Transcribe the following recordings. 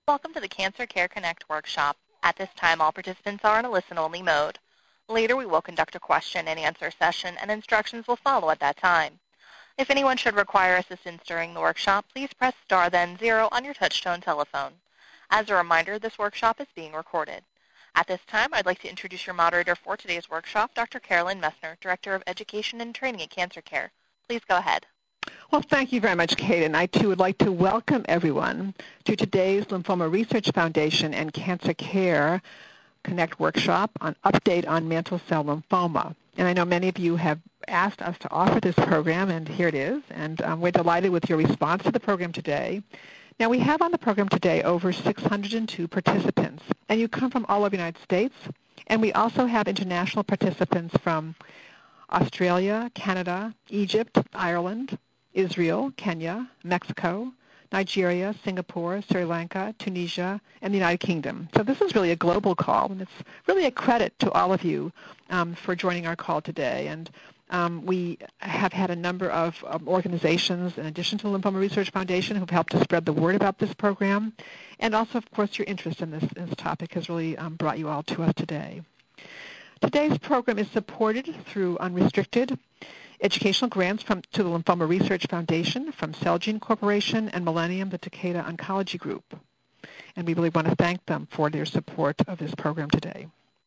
Welcome to the Cancer Care Connect workshop. At this time, all participants are in a listen-only mode. Later, we will conduct a question-and-answer session, and instructions will follow at that time. If anyone should require assistance during the workshop, please press star then 0 on your touch-tone telephone. As a reminder, this workshop is being recorded. At this time, I'd like to introduce your moderator for today's workshop, Dr. Carolyn Messner, Director of Education and Training at Cancer Care. Please go ahead. Well, thank you very much, Kate, and I, too, would like to welcome everyone to today's Lymphoma Research Foundation and Cancer Care Connect workshop on Update on Mantle Cell Lymphoma. And I know many of you have asked us to offer this program, and here it is, and we're delighted with your response to the program today. Now, we have on the program today over 602 participants, and you come from all over the United States, and we also have international participants from Australia, Canada, Egypt, Ireland, Israel, Kenya, Mexico, Nigeria, Singapore, Sri Lanka, Tunisia, and the United Kingdom. So this is really a global call, and it's really a credit to all of you for joining our call today. And we have had a number of organizations, in addition to the Lymphoma Research Foundation, who've helped to spread the word about this program. And also, of course, your interest in this topic has really brought you all to us today. Today's program is supported through unrestricted educational grants to the Lymphoma Research Foundation from Celgene Corporation and Millennium, the Takeda Oncology Group. And we really want to thank them for their support of this program today.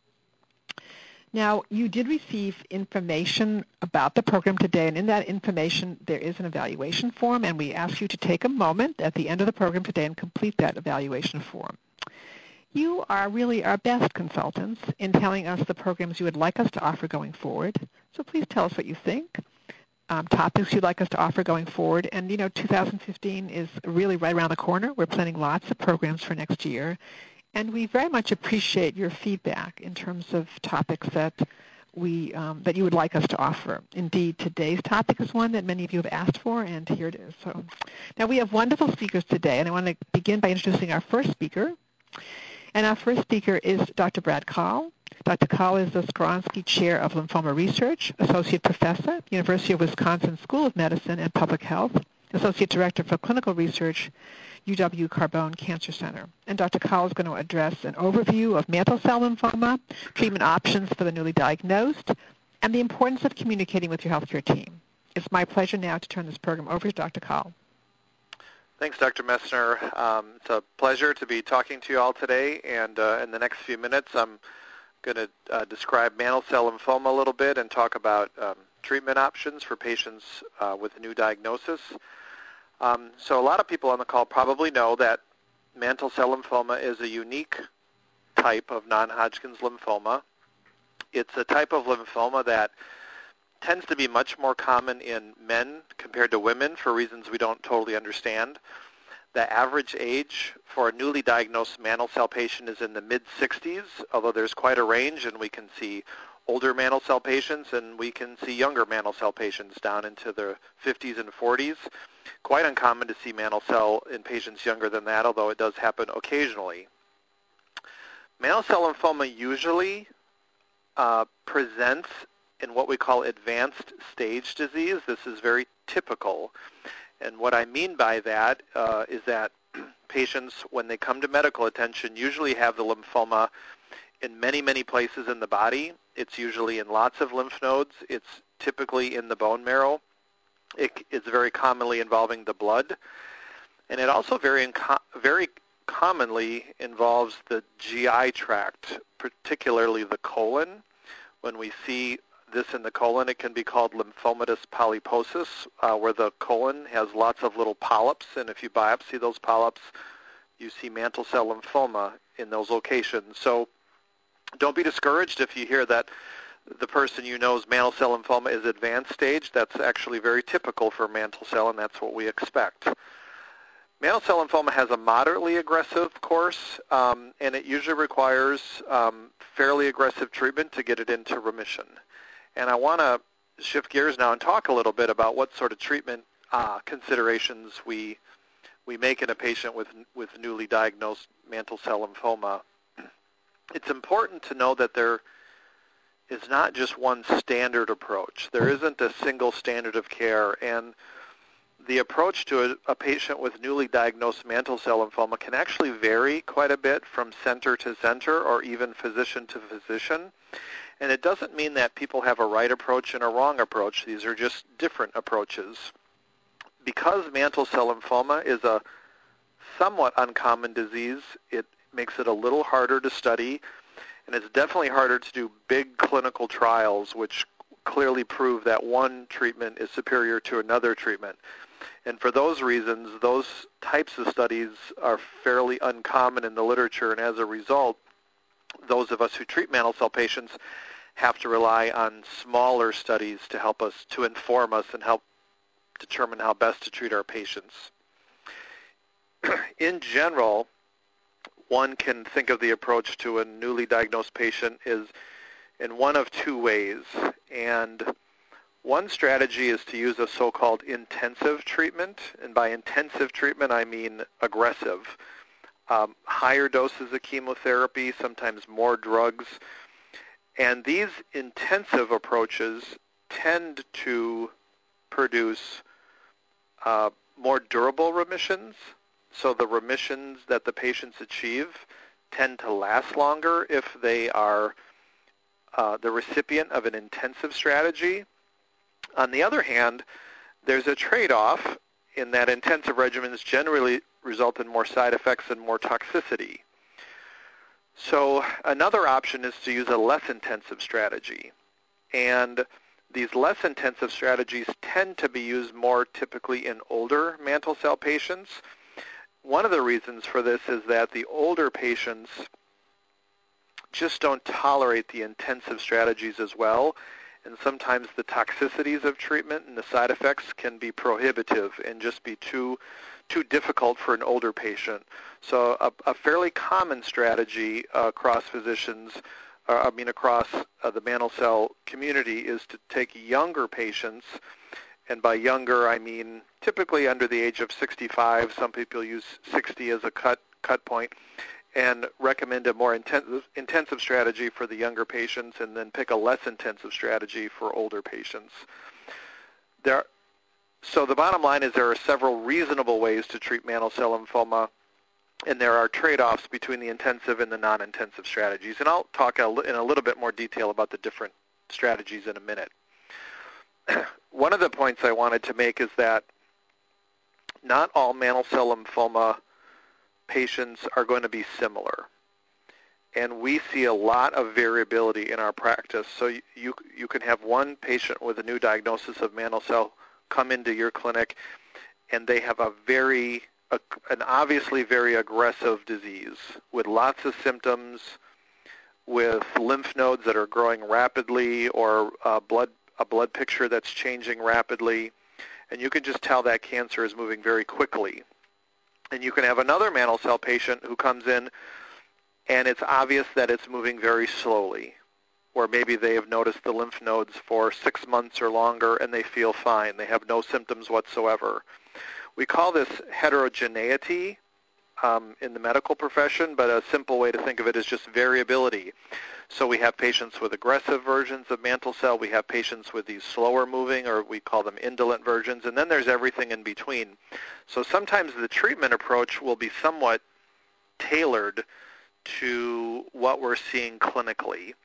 Now, you did receive information about the program today, and in that information there is an evaluation form, and we ask you to take a moment at the end of the program today and complete that evaluation form. You are really our best consultants in telling us the programs you would like us to offer going forward. So please tell us what you think, topics you'd like us to offer going forward. And, 2015 is really right around the corner. We're planning lots of programs for next year. And we very much appreciate your feedback in terms of topics that that you would like us to offer. Indeed, today's topic is one that many of you have asked for, and here it is. So now we have wonderful speakers today, and I want to begin by introducing our first speaker. And our first speaker is Dr. Brad Kahl. Dr. Kahl is the Skronsky Chair of Lymphoma Research, Associate Professor, University of Wisconsin School of Medicine and Public Health, Associate Director for Clinical Research, UW Carbone Cancer Center. And Dr. Kahl is going to address an overview of mantle cell lymphoma, treatment options for the newly diagnosed, and the importance of communicating with your healthcare team. It's my pleasure now to turn this program over to Dr. Kahl. Thanks, Dr. Messner. It's a pleasure to be talking to you all today, and in the next few minutes I'm going to describe mantle cell lymphoma a little bit and talk about treatment options for patients with a new diagnosis. So a lot of people on the call probably know that mantle cell lymphoma is a unique type of non-Hodgkin's lymphoma. It's a type of lymphoma that tends to be much more common in men compared to women for reasons we don't totally understand. The average age for a newly diagnosed mantle cell patient is in the mid-60s, although there's quite a range, and we can see older mantle cell patients and we can see younger mantle cell patients down into the 50s and 40s. Quite uncommon to see mantle cell in patients younger than that, although it does happen occasionally. Mantle cell lymphoma usually presents in what we call advanced stage disease. This is very typical. And what I mean by that is that patients, when they come to medical attention, usually have the lymphoma in many, many places in the body. It's usually in lots of lymph nodes. It's typically in the bone marrow. It's very commonly involving the blood. And it also very commonly involves the GI tract, particularly the colon. When we see this in the colon, it can be called lymphomatous polyposis, where the colon has lots of little polyps, and if you biopsy those polyps, you see mantle cell lymphoma in those locations. So don't be discouraged if you hear that the person you know's mantle cell lymphoma is advanced stage. That's actually very typical for mantle cell, and that's what we expect. Mantle cell lymphoma has a moderately aggressive course, and it usually requires fairly aggressive treatment to get it into remission. And I want to shift gears now and talk a little bit about what sort of treatment considerations we make in a patient with newly diagnosed mantle cell lymphoma. It's important to know that there is not just one standard approach. There isn't a single standard of care, and the approach to a patient with newly diagnosed mantle cell lymphoma can actually vary quite a bit from center to center or even physician to physician. And it doesn't mean that people have a right approach and a wrong approach. These are just different approaches. Because mantle cell lymphoma is a somewhat uncommon disease, it makes it a little harder to study, and it's definitely harder to do big clinical trials which clearly prove that one treatment is superior to another treatment. And for those reasons, those types of studies are fairly uncommon in the literature, and as a result, those of us who treat mantle cell patients have to rely on smaller studies to help us, to inform us and help determine how best to treat our patients. In general, one can think of the approach to a newly diagnosed patient is in one of two ways. And one strategy is to use a so-called intensive treatment. And by intensive treatment, I mean aggressive. Higher doses of chemotherapy, sometimes more drugs. And these intensive approaches tend to produce more durable remissions. So the remissions that the patients achieve tend to last longer if they are the recipient of an intensive strategy. On the other hand, there's a trade-off in that intensive regimens generally result in more side effects and more toxicity. So another option is to use a less intensive strategy. And these less intensive strategies tend to be used more typically in older mantle cell patients. One of the reasons for this is that the older patients just don't tolerate the intensive strategies as well, and sometimes the toxicities of treatment and the side effects can be prohibitive and just be too difficult for an older patient. So a fairly common strategy across physicians, across the mantle cell community, is to take younger patients, and by younger I mean typically under the age of 65. Some people use 60 as a cut point, and recommend a more intensive strategy for the younger patients, and then pick a less intensive strategy for older patients. So the bottom line is there are several reasonable ways to treat mantle cell lymphoma, and there are trade-offs between the intensive and the non-intensive strategies. And I'll talk in a little bit more detail about the different strategies in a minute. One of the points I wanted to make is that not all mantle cell lymphoma patients are going to be similar. And we see a lot of variability in our practice. So you can have one patient with a new diagnosis of mantle cell come into your clinic, and they have an obviously very aggressive disease with lots of symptoms, with lymph nodes that are growing rapidly, or a blood picture that's changing rapidly. And you can just tell that cancer is moving very quickly. And you can have another mantle cell patient who comes in, and it's obvious that it's moving very slowly, or maybe they have noticed the lymph nodes for 6 months or longer and they feel fine. They have no symptoms whatsoever. We call this heterogeneity in the medical profession, but a simple way to think of it is just variability. So we have patients with aggressive versions of mantle cell. We have patients with these slower moving, or we call them indolent versions, and then there's everything in between. So sometimes the treatment approach will be somewhat tailored to what we're seeing clinically.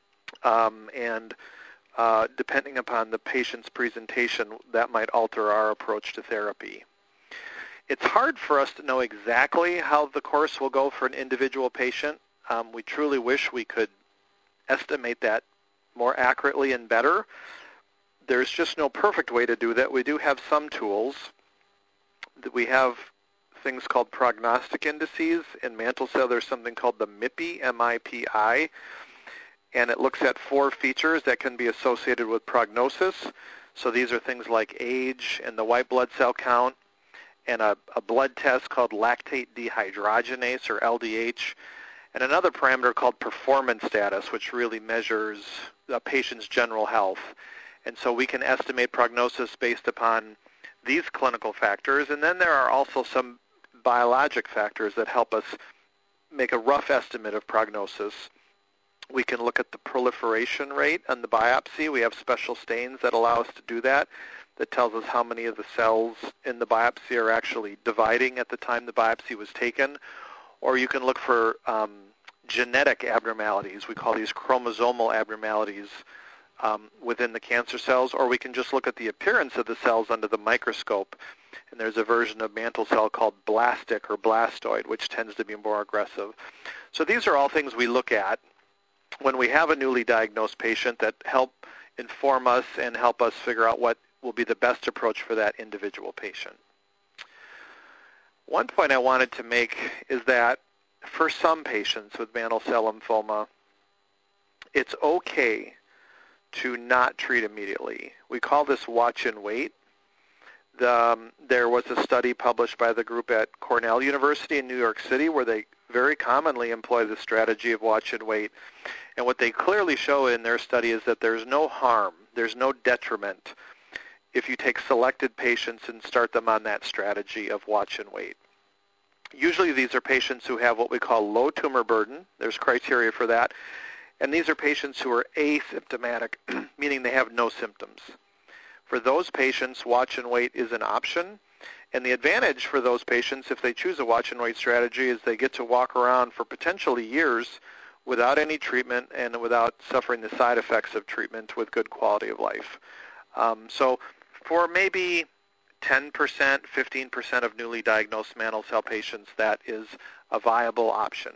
And depending upon the patient's presentation, that might alter our approach to therapy. It's hard for us to know exactly how the course will go for an individual patient. We truly wish we could estimate that more accurately and better. There's just no perfect way to do that. We do have some tools. We have things called prognostic indices. In mantle cell, there's something called the MIPI, M-I-P-I, and it looks at 4 features that can be associated with prognosis. So these are things like age and the white blood cell count, and a blood test called lactate dehydrogenase, or LDH, and another parameter called performance status, which really measures the patient's general health. And so we can estimate prognosis based upon these clinical factors. And then there are also some biologic factors that help us make a rough estimate of prognosis. We can look at the proliferation rate on the biopsy. We have special stains that allow us to do that. that tells us how many of the cells in the biopsy are actually dividing at the time the biopsy was taken. Or you can look for genetic abnormalities. We call these chromosomal abnormalities within the cancer cells. Or we can just look at the appearance of the cells under the microscope. And there's a version of mantle cell called blastic or blastoid, which tends to be more aggressive. So these are all things we look at when we have a newly diagnosed patient that help inform us and help us figure out what will be the best approach for that individual patient. One point I wanted to make is that for some patients with mantle cell lymphoma, it's okay to not treat immediately. We call this watch and wait. There was a study published by the group at Cornell University in New York City where they very commonly employ the strategy of watch and wait. And what they clearly show in their study is that there's no harm, there's no detriment if you take selected patients and start them on that strategy of watch and wait. Usually these are patients who have what we call low tumor burden. There's criteria for that. And these are patients who are asymptomatic, meaning they have no symptoms. For those patients, watch and wait is an option. And the advantage for those patients, if they choose a watch and wait strategy, is they get to walk around for potentially years without any treatment and without suffering the side effects of treatment with good quality of life. So for maybe 10%, 15% of newly diagnosed mantle cell patients, that is a viable option.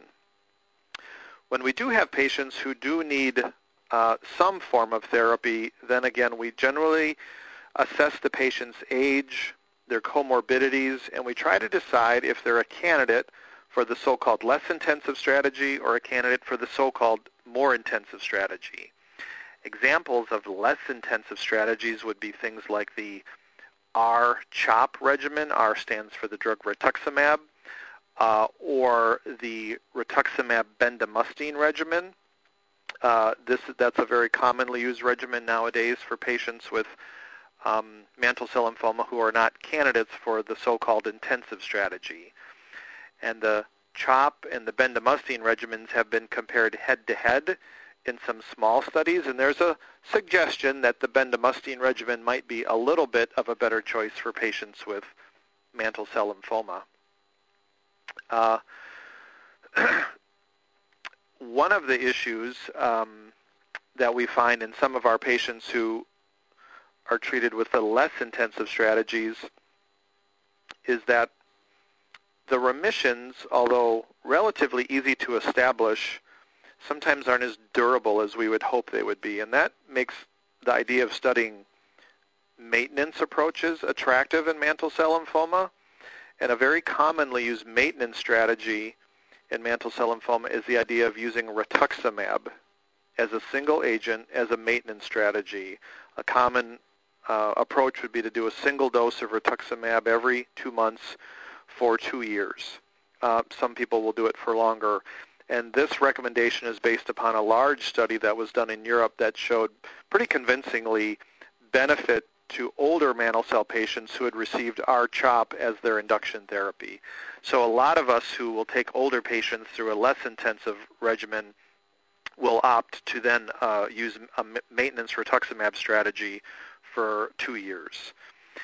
When we do have patients who do need some form of therapy, then again, we generally assess the patient's age, their comorbidities, and we try to decide if they're a candidate for the so-called less intensive strategy or a candidate for the so-called more intensive strategy. Examples of less intensive strategies would be things like the R-CHOP regimen. R stands for the drug rituximab, or the rituximab bendamustine regimen. That's a very commonly used regimen nowadays for patients with mantle cell lymphoma who are not candidates for the so-called intensive strategy. And the CHOP and the bendamustine regimens have been compared head-to-head in some small studies, and there's a suggestion that the bendamustine regimen might be a little bit of a better choice for patients with mantle cell lymphoma. One of the issues that we find in some of our patients who are treated with the less intensive strategies is that the remissions, although relatively easy to establish, sometimes aren't as durable as we would hope they would be. And that makes the idea of studying maintenance approaches attractive in mantle cell lymphoma. And a very commonly used maintenance strategy in mantle cell lymphoma is the idea of using rituximab as a single agent as a maintenance strategy. A common approach would be to do a single dose of rituximab every 2 months for 2 years. Some people will do it for longer. And this recommendation is based upon a large study that was done in Europe that showed pretty convincingly benefit to older mantle cell patients who had received R-CHOP as their induction therapy. So a lot of us who will take older patients through a less intensive regimen will opt to then use a maintenance rituximab strategy for 2 years.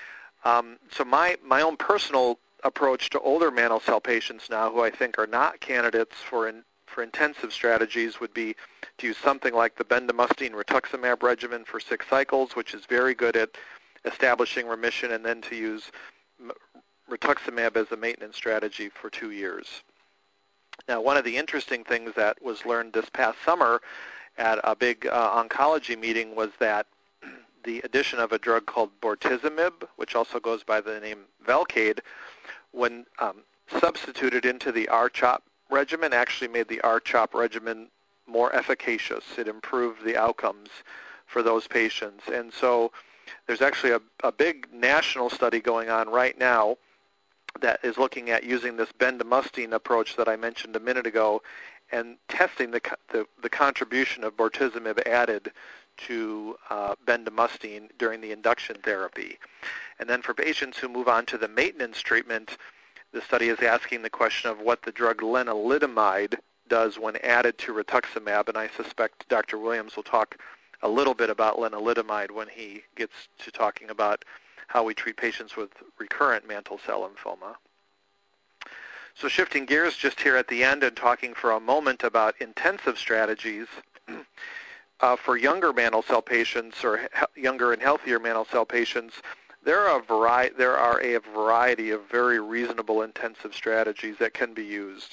So my own personal approach to older mantle cell patients now who I think are not candidates for intensive strategies would be to use something like the bendamustine rituximab regimen for 6 cycles, which is very good at establishing remission, and then to use rituximab as a maintenance strategy for 2 years. Now, one of the interesting things that was learned this past summer at a big oncology meeting was that the addition of a drug called bortezomib, which also goes by the name Velcade, when substituted into the R-CHOP regimen, actually made the R-CHOP regimen more efficacious. It improved the outcomes for those patients. And so there's actually a big national study going on right now that is looking at using this bendamustine approach that I mentioned a minute ago and testing the contribution of bortezomib added to bendamustine during the induction therapy. And then for patients who move on to the maintenance treatment, the study is asking the question of what the drug lenalidomide does when added to rituximab, and I suspect Dr. Williams will talk a little bit about lenalidomide when he gets to talking about how we treat patients with recurrent mantle cell lymphoma. So shifting gears just here at the end and talking for a moment about intensive strategies for younger mantle cell patients or younger and healthier mantle cell patients, there are a variety of very reasonable intensive strategies that can be used.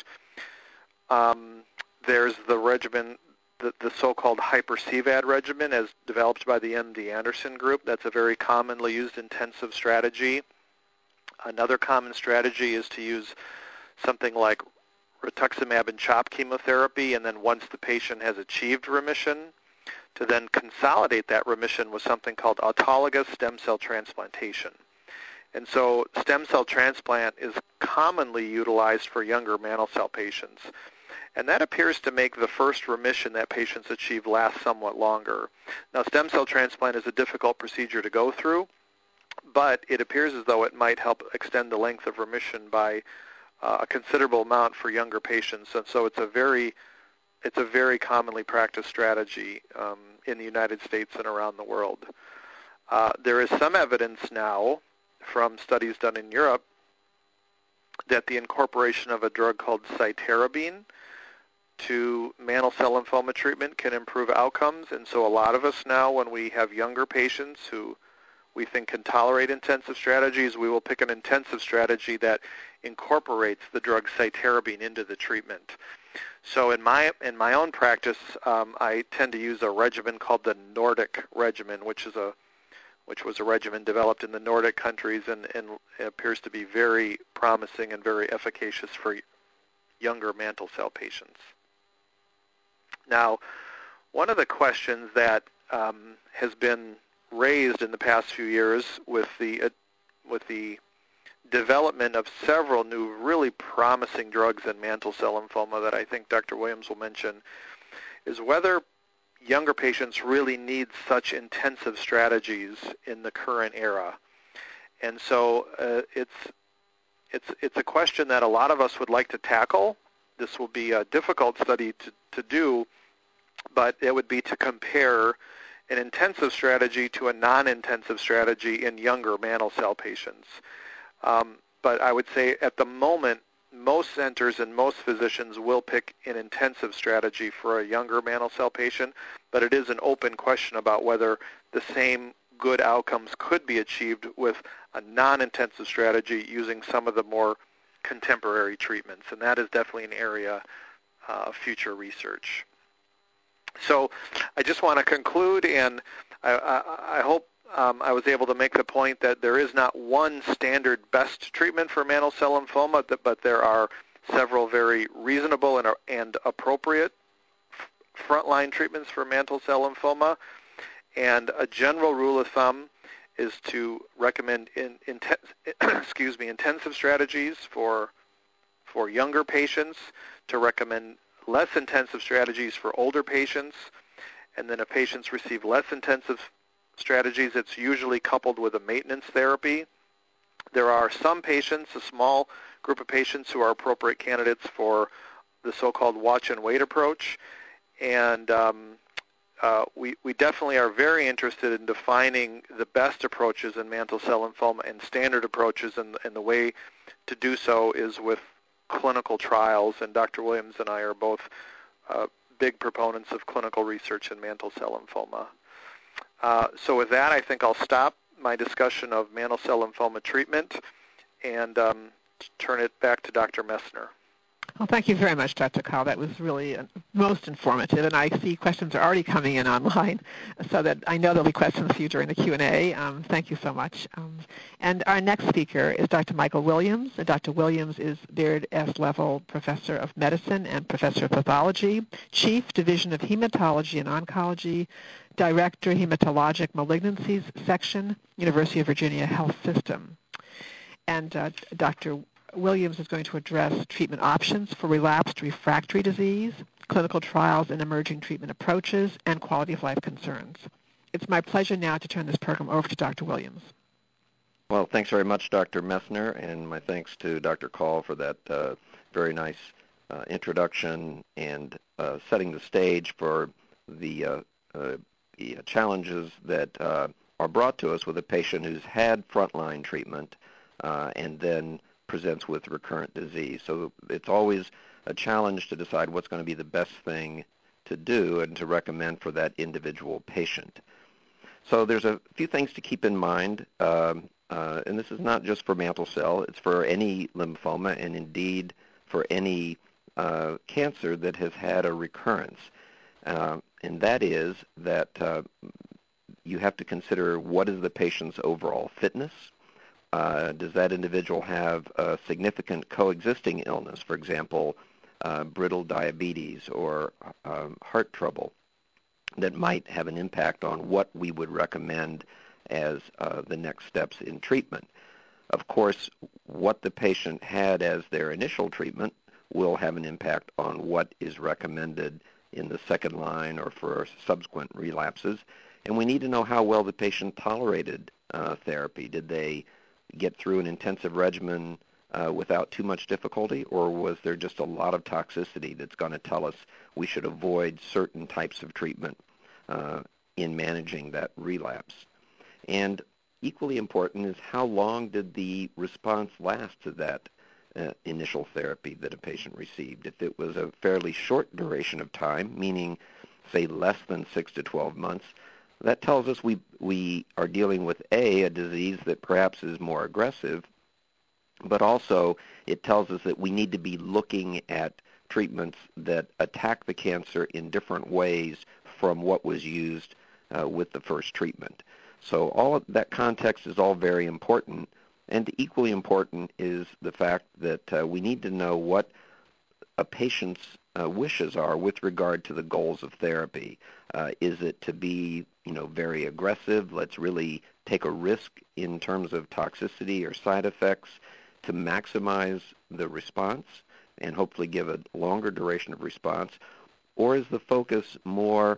There's the regimen, the so-called hyper-CVAD regimen as developed by the MD Anderson group. That's a very commonly used intensive strategy. Another common strategy is to use something like rituximab and CHOP chemotherapy, and then once the patient has achieved remission, to then consolidate that remission with something called autologous stem cell transplantation. And so stem cell transplant is commonly utilized for younger mantle cell patients. And that appears to make the first remission that patients achieve last somewhat longer. Now, stem cell transplant is a difficult procedure to go through, but it appears as though it might help extend the length of remission by a considerable amount for younger patients. And so it's a very commonly practiced strategy in the United States and around the world. There is some evidence now from studies done in Europe that the incorporation of a drug called cytarabine to mantle cell lymphoma treatment can improve outcomes. And so a lot of us now, when we have younger patients who we think can tolerate intensive strategies, we will pick an intensive strategy that incorporates the drug cytarabine into the treatment. So in my own practice, I tend to use a regimen called the Nordic regimen, which was a regimen developed in the Nordic countries and appears to be very promising and very efficacious for younger mantle cell patients. Now, one of the questions that has been raised in the past few years with the development of several new really promising drugs in mantle cell lymphoma that I think Dr. Williams will mention is whether younger patients really need such intensive strategies in the current era. And so it's a question that a lot of us would like to tackle. This will be a difficult study to do, but it would be to compare an intensive strategy to a non-intensive strategy in younger mantle cell patients. But I would say at the moment, most centers and most physicians will pick an intensive strategy for a younger mantle cell patient, but it is an open question about whether the same good outcomes could be achieved with a non-intensive strategy using some of the more contemporary treatments, and that is definitely an area of future research. So I just want to conclude, and I hope I was able to make the point that there is not one standard best treatment for mantle cell lymphoma, but there are several very reasonable and appropriate frontline treatments for mantle cell lymphoma. And a general rule of thumb is to recommend intensive strategies for younger patients, to recommend less intensive strategies for older patients, and then if patients receive less intensive strategies, it's usually coupled with a maintenance therapy. There are some patients, a small group of patients, who are appropriate candidates for the so-called watch and wait approach, and we definitely are very interested in defining the best approaches in mantle cell lymphoma and standard approaches, and the way to do so is with clinical trials, and Dr. Williams and I are both big proponents of clinical research in mantle cell lymphoma. So with that, I think I'll stop my discussion of mantle cell lymphoma treatment and turn it back to Dr. Messner. Well, thank you very much, Dr. Kahl. That was really most informative, and I see questions are already coming in online, so that I know there'll be questions for you during the Q&A. Thank you so much. And our next speaker is Dr. Michael Williams. Dr. Williams is Baird S. Level Professor of Medicine and Professor of Pathology, Chief Division of Hematology and Oncology, Director, Hematologic Malignancies Section, University of Virginia Health System. And Dr. Williams is going to address treatment options for relapsed refractory disease, clinical trials and emerging treatment approaches, and quality of life concerns. It's my pleasure now to turn this program over to Dr. Williams. Well, thanks very much, Dr. Messner, and my thanks to Dr. Kahl for that very nice introduction and setting the stage for the challenges that are brought to us with a patient who's had frontline treatment and then presents with recurrent disease. So it's always a challenge to decide what's going to be the best thing to do and to recommend for that individual patient. So there's a few things to keep in mind, and this is not just for mantle cell, it's for any lymphoma and indeed for any cancer that has had a recurrence. And that is that you have to consider what is the patient's overall fitness. Does that individual have a significant coexisting illness, for example, brittle diabetes or heart trouble, that might have an impact on what we would recommend as the next steps in treatment? Of course, what the patient had as their initial treatment will have an impact on what is recommended in the second line or for subsequent relapses. And we need to know how well the patient tolerated therapy. Did they get through an intensive regimen without too much difficulty, or was there just a lot of toxicity that's going to tell us we should avoid certain types of treatment in managing that relapse? And equally important is how long did the response last to that initial therapy that a patient received. If it was a fairly short duration of time, meaning, say, less than 6 to 12 months, that tells us we are dealing with a disease that perhaps is more aggressive, but also it tells us that we need to be looking at treatments that attack the cancer in different ways from what was used with the first treatment. So all of that context is all very important, and equally important is the fact that we need to know what a patient's wishes are with regard to the goals of therapy. Is it to be, very aggressive? Let's really take a risk in terms of toxicity or side effects to maximize the response and hopefully give a longer duration of response? Or is the focus more,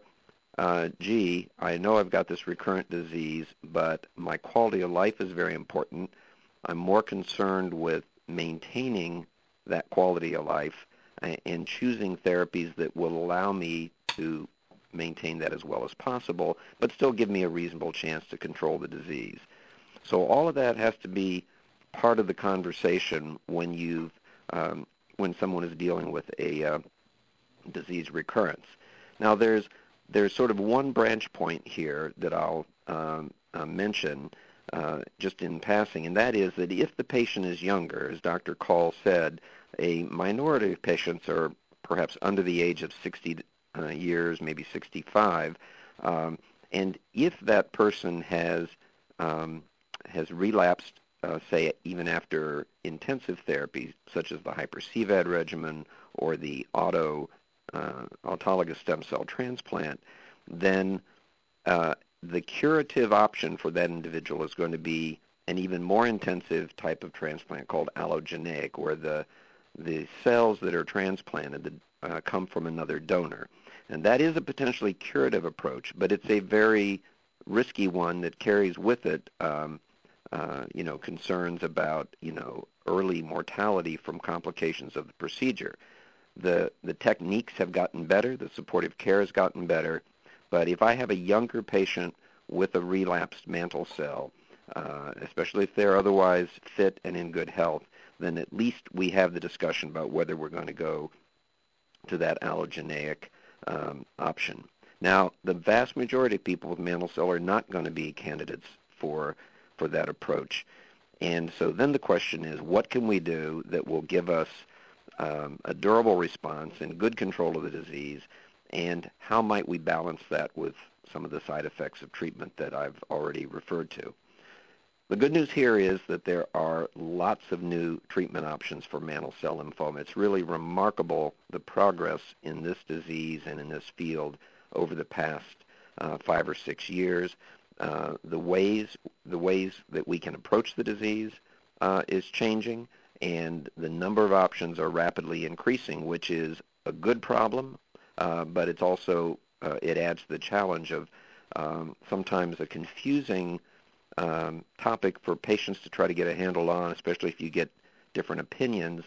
I know I've got this recurrent disease, but my quality of life is very important. I'm more concerned with maintaining that quality of life and choosing therapies that will allow me to maintain that as well as possible, but still give me a reasonable chance to control the disease. So all of that has to be part of the conversation when when someone is dealing with a disease recurrence. Now there's sort of one branch point here that I'll mention just in passing, and that is that if the patient is younger, as Dr. Call said, a minority of patients are perhaps under the age of 60 years, maybe 65, and if that person has relapsed, say even after intensive therapy, such as the hyper-CVAD regimen or the autologous stem cell transplant, then the curative option for that individual is going to be an even more intensive type of transplant called allogeneic, where the cells that are transplanted come from another donor. And that is a potentially curative approach, but it's a very risky one that carries with it concerns about early mortality from complications of the procedure. The techniques have gotten better, the supportive care has gotten better, but if I have a younger patient with a relapsed mantle cell, especially if they're otherwise fit and in good health, then at least we have the discussion about whether we're going to go to that allogeneic option. Now, the vast majority of people with mantle cell are not going to be candidates for that approach. And so then the question is, what can we do that will give us a durable response and good control of the disease, and how might we balance that with some of the side effects of treatment that I've already referred to? The good news here is that there are lots of new treatment options for mantle cell lymphoma. It's really remarkable the progress in this disease and in this field over the past 5 or 6 years. The ways that we can approach the disease is changing, and the number of options are rapidly increasing, which is a good problem, but it's also it adds the challenge of sometimes a confusing topic for patients to try to get a handle on, especially if you get different opinions.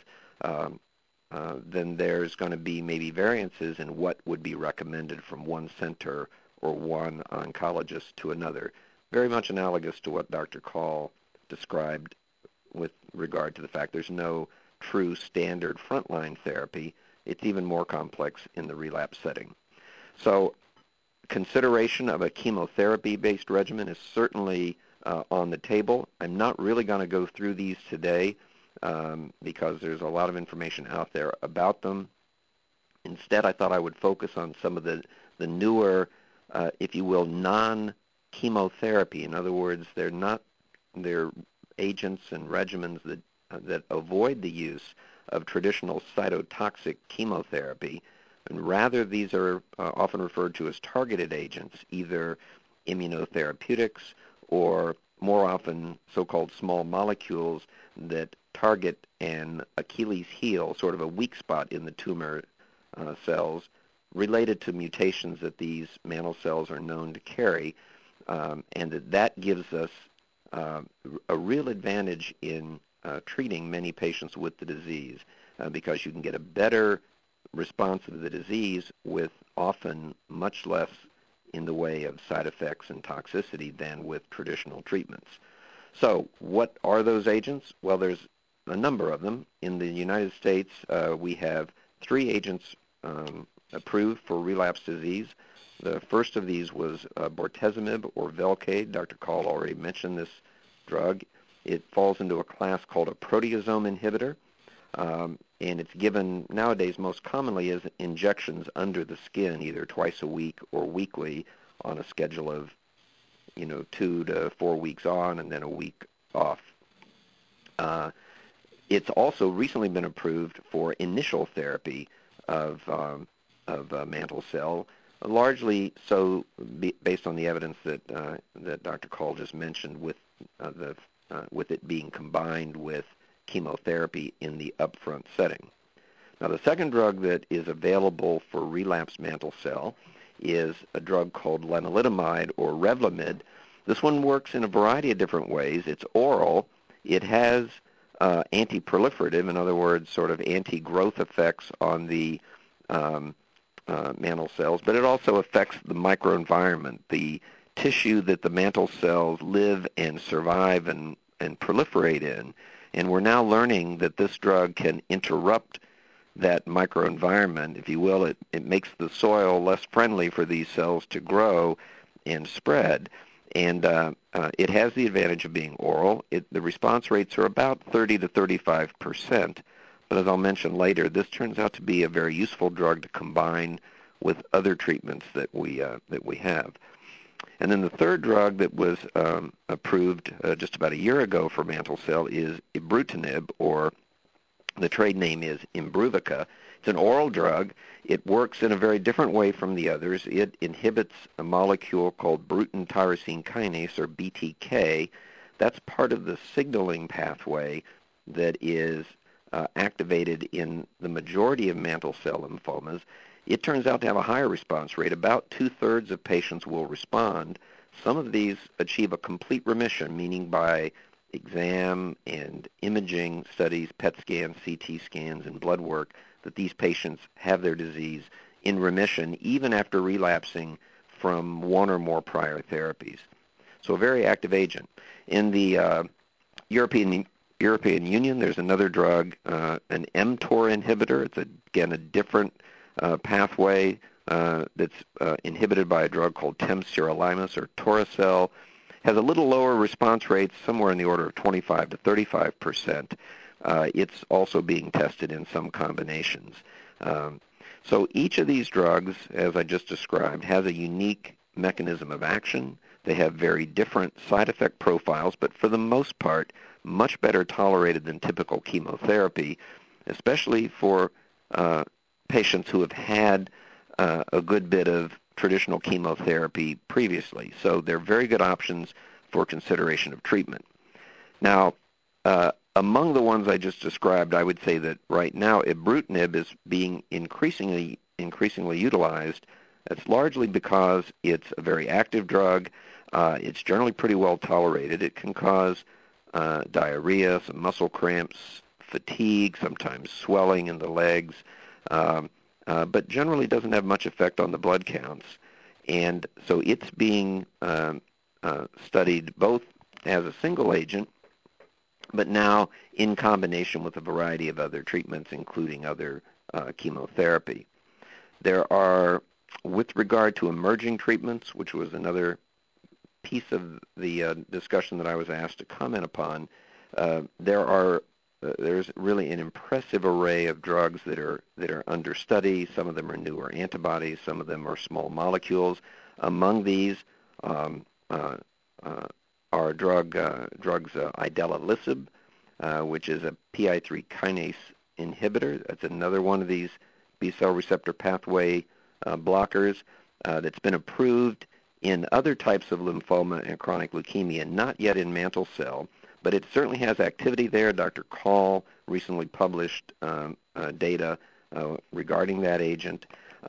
Then there's going to be maybe variances in what would be recommended from one center or one oncologist to another. very much analogous to what Dr. Call described with regard to the fact there's no true standard frontline therapy. It's even more complex in the relapse setting. So consideration of a chemotherapy-based regimen is certainly on the table. I'm not really going to go through these today because there's a lot of information out there about them. Instead, I thought I would focus on some of the newer, if you will, non-chemotherapy. In other words, they're agents and regimens that avoid the use of traditional cytotoxic chemotherapy, and rather these are often referred to as targeted agents, either immunotherapeutics or more often so-called small molecules that target an Achilles heel, sort of a weak spot in the tumor cells related to mutations that these mantle cells are known to carry, and that gives us a real advantage in treating many patients with the disease because you can get a better response of the disease with often much less in the way of side effects and toxicity than with traditional treatments. So what are those agents? Well, there's a number of them. In the United States, we have 3 agents approved for relapse disease. The first of these was bortezomib or Velcade. Dr. Call already mentioned this drug. It falls into a class called a proteasome inhibitor, and it's given nowadays most commonly as injections under the skin, either twice a week or weekly on a schedule of 2 to 4 weeks on and then a week off. It's also recently been approved for initial therapy of mantle cell, largely so based on the evidence that Dr. Call just mentioned with it being combined with chemotherapy in the upfront setting. Now, the second drug that is available for relapsed mantle cell is a drug called lenalidomide or Revlimid. This one works in a variety of different ways. It's oral. It has anti-proliferative, in other words, sort of anti-growth effects on the mantle cells, but it also affects the microenvironment, the tissue that the mantle cells live and survive and proliferate in. And we're now learning that this drug can interrupt that microenvironment, if you will. It makes the soil less friendly for these cells to grow and spread. And it has the advantage of being oral. The response rates are about 30 to 35%. But as I'll mention later, this turns out to be a very useful drug to combine with other treatments that we have. And then the third drug that was approved just about a year ago for mantle cell is ibrutinib, or the trade name is Imbruvica. It's an oral drug. It works in a very different way from the others. It inhibits a molecule called Bruton tyrosine kinase, or BTK. That's part of the signaling pathway that is activated in the majority of mantle cell lymphomas. It turns out to have a higher response rate. About 2/3 of patients will respond. Some of these achieve a complete remission, meaning by exam and imaging studies, PET scans, CT scans, and blood work, that these patients have their disease in remission even after relapsing from one or more prior therapies. So a very active agent. In the European Union, there's another drug, an mTOR inhibitor. It's, again, a different pathway that's inhibited by a drug called temsirolimus or Toracel. Has a little lower response rates, somewhere in the order of 25 to 35%. It's also being tested in some combinations. So each of these drugs, as I just described, has a unique mechanism of action. They have very different side effect profiles, but for the most part, much better tolerated than typical chemotherapy, especially for patients who have had a good bit of traditional chemotherapy previously. So they're very good options for consideration of treatment. Now, among the ones I just described, I would say that right now ibrutinib is being increasingly utilized. That's largely because it's a very active drug. It's generally pretty well tolerated. It can cause diarrhea, some muscle cramps, fatigue, sometimes swelling in the legs, but generally doesn't have much effect on the blood counts. And so it's being studied both as a single agent, but now in combination with a variety of other treatments, including other chemotherapy. There are, with regard to emerging treatments, which was another piece of the discussion that I was asked to comment upon, there's really an impressive array of drugs that are under study. Some of them are newer antibodies. Some of them are small molecules. Among these are drugs idelalisib, which is a PI3 kinase inhibitor. That's another one of these B-cell receptor pathway blockers that's been approved in other types of lymphoma and chronic leukemia, not yet in mantle cell, but it certainly has activity there. Dr. Call recently published data regarding that agent.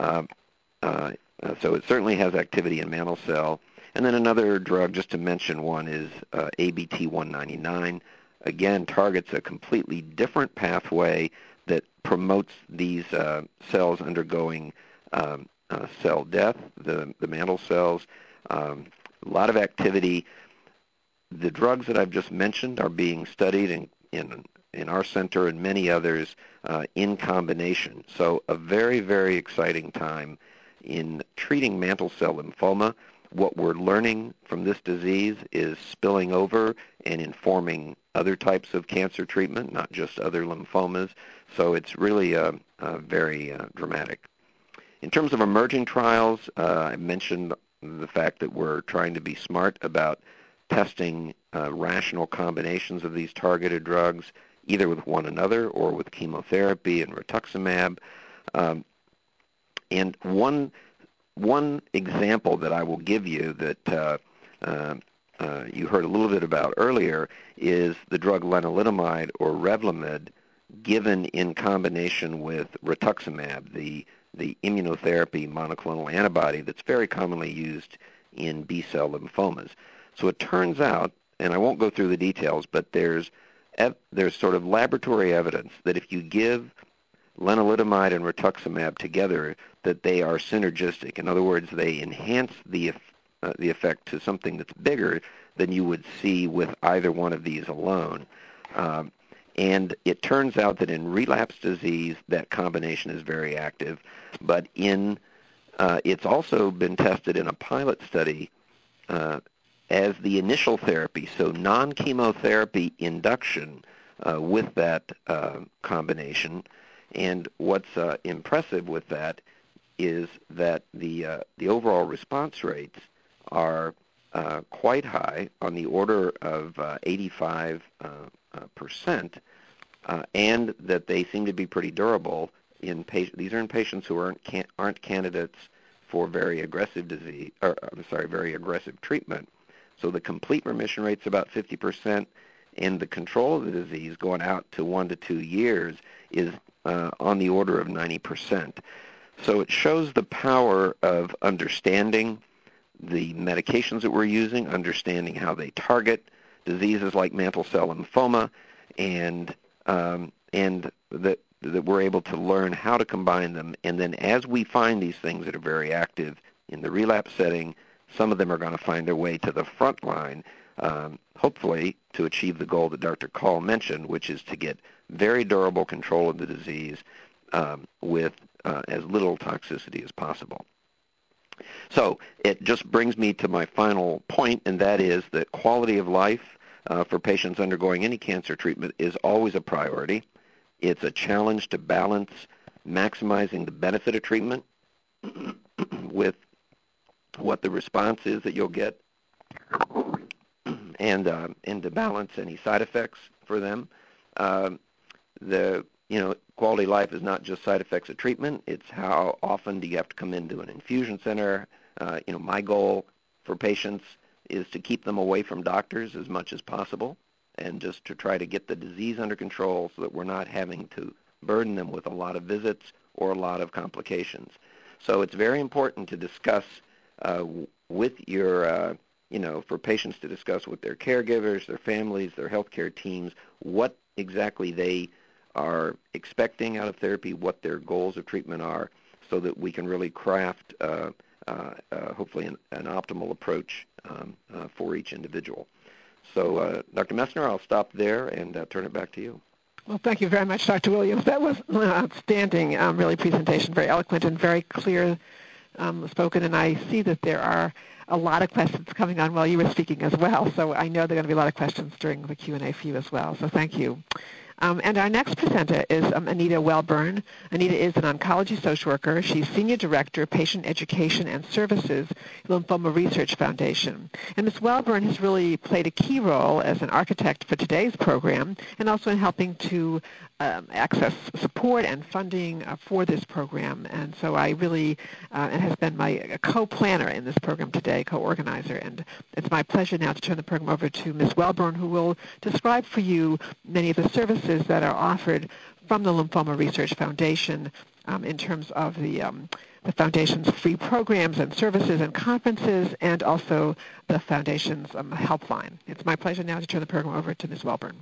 So it certainly has activity in mantle cell. And then another drug, just to mention one, is ABT-199. Again, targets a completely different pathway that promotes these cells undergoing cell death, the mantle cells. A lot of activity. The drugs that I've just mentioned are being studied in our center and many others in combination. So a very, very exciting time in treating mantle cell lymphoma. What we're learning from this disease is spilling over and informing other types of cancer treatment, not just other lymphomas. So it's really very dramatic. In terms of emerging trials, I mentioned the fact that we're trying to be smart about testing rational combinations of these targeted drugs, either with one another or with chemotherapy and rituximab. And one example that I will give you that you heard a little bit about earlier is the drug lenalidomide or Revlimid given in combination with rituximab, the immunotherapy monoclonal antibody that's very commonly used in B-cell lymphomas. So it turns out, and I won't go through the details, but there's sort of laboratory evidence that if you give lenalidomide and rituximab together, that they are synergistic. In other words, they enhance the effect to something that's bigger than you would see with either one of these alone. And it turns out that in relapse disease, that combination is very active. But it's also been tested in a pilot study as the initial therapy, so non-chemotherapy induction with that combination. And what's impressive with that is that the overall response rates are quite high, on the order of 85%, and that they seem to be pretty durable. These are in patients who aren't candidates for very aggressive very aggressive treatment. So the complete remission rate's about 50%, and the control of the disease going out to 1 to 2 years is on the order of 90%. So it shows the power of understanding the medications that we're using, understanding how they target diseases like mantle cell lymphoma, and that we're able to learn how to combine them. And then as we find these things that are very active in the relapse setting, some of them are going to find their way to the front line, hopefully to achieve the goal that Dr. Call mentioned, which is to get very durable control of the disease with as little toxicity as possible. So it just brings me to my final point, and that is that quality of life for patients undergoing any cancer treatment is always a priority. It's a challenge to balance maximizing the benefit of treatment with what the response is that you'll get, and to balance any side effects for them. Quality of life is not just side effects of treatment. It's how often do you have to come into an infusion center. My goal for patients is to keep them away from doctors as much as possible, and just to try to get the disease under control so that we're not having to burden them with a lot of visits or a lot of complications. So it's very important to discuss with your, for patients to discuss with their caregivers, their families, their healthcare teams, what exactly they are expecting out of therapy, what their goals of treatment are, so that we can really craft hopefully an optimal approach for each individual. So, Dr. Messner, I'll stop there and turn it back to you. Well, thank you very much, Dr. Williams. That was an outstanding, really, presentation, very eloquent and very clear spoken, and I see that there are a lot of questions coming on while you were speaking as well, so I know there are going to be a lot of questions during the Q&A for you as well, so thank you. And our next presenter is Anita Welburn. Anita is an oncology social worker. She's Senior Director, Patient Education and Services, Lymphoma Research Foundation. And Ms. Welburn has really played a key role as an architect for today's program and also in helping to access support and funding for this program. And so I really, and has been my co-planner in this program today, co-organizer. And it's my pleasure now to turn the program over to Ms. Welburn, who will describe for you many of the services that are offered from the Lymphoma Research Foundation in terms of the Foundation's free programs and services and conferences, and also the Foundation's helpline. It's my pleasure now to turn the program over to Ms. Welburn.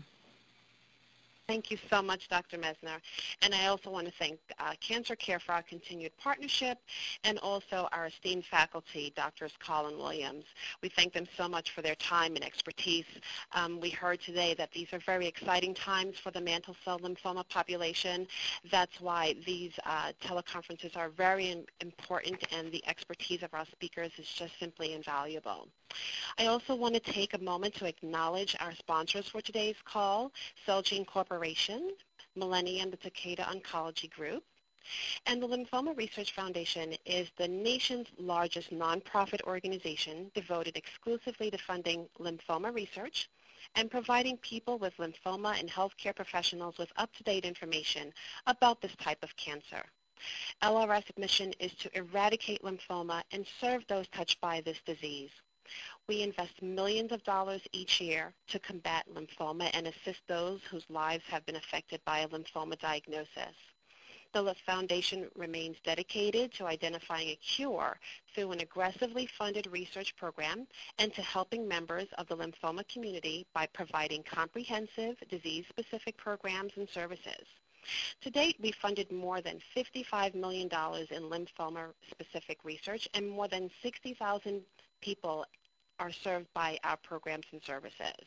Thank you so much, Dr. Messner. And I also want to thank Cancer Care for our continued partnership, and also our esteemed faculty, Drs. Colin Williams. We thank them so much for their time and expertise. We heard today that these are very exciting times for the mantle cell lymphoma population. That's why these teleconferences are very important, and the expertise of our speakers is just simply invaluable. I also want to take a moment to acknowledge our sponsors for today's call, Celgene Corporation, Millennium, the Takeda Oncology Group, and the Lymphoma Research Foundation is the nation's largest nonprofit organization devoted exclusively to funding lymphoma research and providing people with lymphoma and healthcare professionals with up-to-date information about this type of cancer. LRF's mission is to eradicate lymphoma and serve those touched by this disease. We invest millions of dollars each year to combat lymphoma and assist those whose lives have been affected by a lymphoma diagnosis. The Foundation remains dedicated to identifying a cure through an aggressively funded research program and to helping members of the lymphoma community by providing comprehensive disease-specific programs and services. To date, we funded more than $55 million in lymphoma-specific research, and more than 60,000 people are served by our programs and services.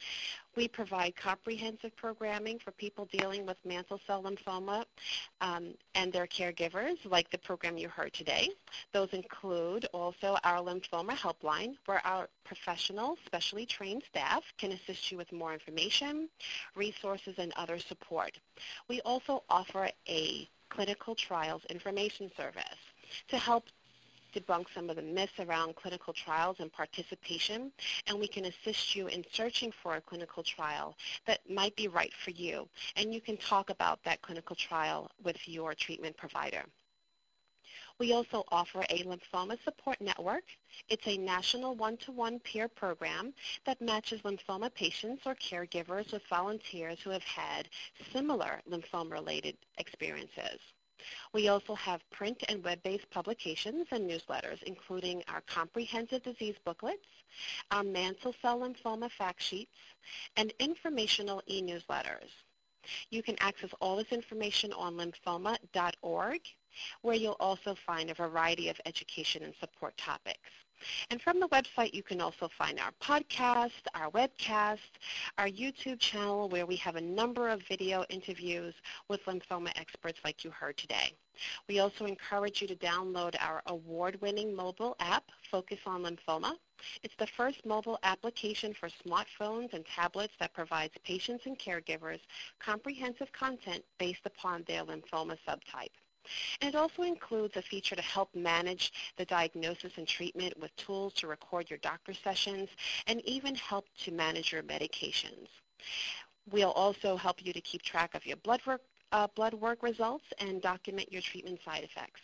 We provide comprehensive programming for people dealing with mantle cell lymphoma and their caregivers, like the program you heard today. Those include also our lymphoma helpline, where our professional, specially trained staff can assist you with more information, resources, and other support. We also offer a clinical trials information service to help debunk some of the myths around clinical trials and participation, and we can assist you in searching for a clinical trial that might be right for you, and you can talk about that clinical trial with your treatment provider. We also offer a lymphoma support network. It's a national one-to-one peer program that matches lymphoma patients or caregivers with volunteers who have had similar lymphoma-related experiences. We also have print and web-based publications and newsletters, including our comprehensive disease booklets, our mantle cell lymphoma fact sheets, and informational e-newsletters. You can access all this information on lymphoma.org, where you'll also find a variety of education and support topics. And from the website, you can also find our podcast, our webcast, our YouTube channel, where we have a number of video interviews with lymphoma experts like you heard today. We also encourage you to download our award-winning mobile app, Focus on Lymphoma. It's the first mobile application for smartphones and tablets that provides patients and caregivers comprehensive content based upon their lymphoma subtype. And it also includes a feature to help manage the diagnosis and treatment with tools to record your doctor sessions and even help to manage your medications. We'll also help you to keep track of your blood work results and document your treatment side effects.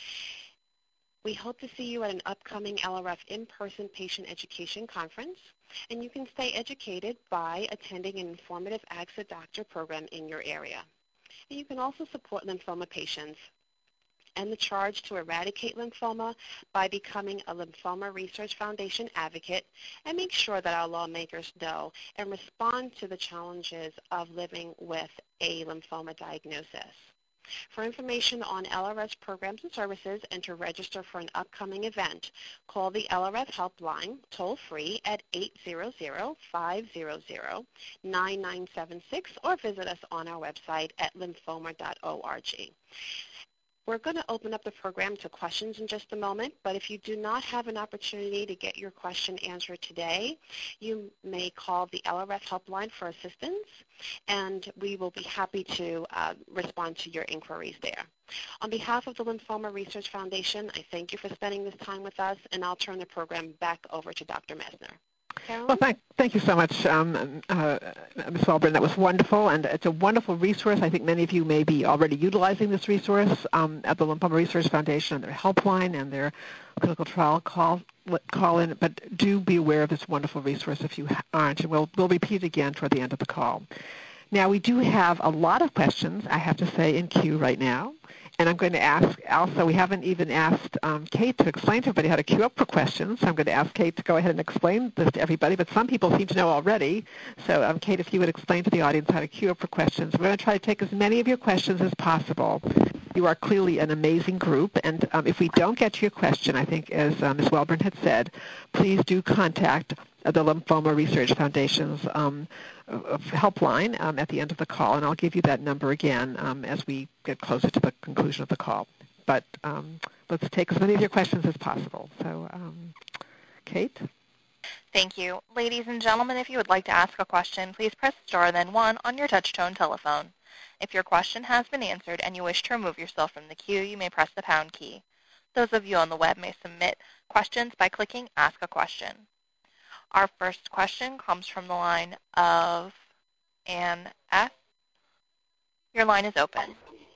We hope to see you at an upcoming LRF in-person patient education conference, and you can stay educated by attending an informative Ask a Doctor program in your area. And you can also support lymphoma patients and the charge to eradicate lymphoma by becoming a Lymphoma Research Foundation advocate, and make sure that our lawmakers know and respond to the challenges of living with a lymphoma diagnosis. For information on LRS programs and services and to register for an upcoming event, call the LRS helpline toll-free at 800-500-9976 or visit us on our website at lymphoma.org. We're going to open up the program to questions in just a moment, but if you do not have an opportunity to get your question answered today, you may call the LRS helpline for assistance, and we will be happy to respond to your inquiries there. On behalf of the Lymphoma Research Foundation, I thank you for spending this time with us, and I'll turn the program back over to Dr. Messner. Well, thank you so much, Ms. Wellborn. That was wonderful, and it's a wonderful resource. I think many of you may be already utilizing this resource at the Lymphoma Research Foundation and their helpline and their clinical trial call-in, but do be aware of this wonderful resource if you aren't, and we'll repeat it again toward the end of the call. Now, we do have a lot of questions, I have to say, in queue right now. And I'm going to ask also, we haven't even asked Kate to explain to everybody how to queue up for questions. So I'm going to ask Kate to go ahead and explain this to everybody, but some people seem to know already. So Kate, if you would explain to the audience how to queue up for questions. We're going to try to take as many of your questions as possible. You are clearly an amazing group, and if we don't get to your question, I think as Ms. Wellborn had said, please do contact the Lymphoma Research Foundation's helpline at the end of the call, and I'll give you that number again as we get closer to the conclusion of the call. But let's take as many of your questions as possible. So, Kate? Thank you. Ladies and gentlemen, if you would like to ask a question, please press star then 1 on your touch-tone telephone. If your question has been answered and you wish to remove yourself from the queue, you may press the pound key. Those of you on the web may submit questions by clicking Ask a Question. Our first question comes from the line of Ann F. Your line is open.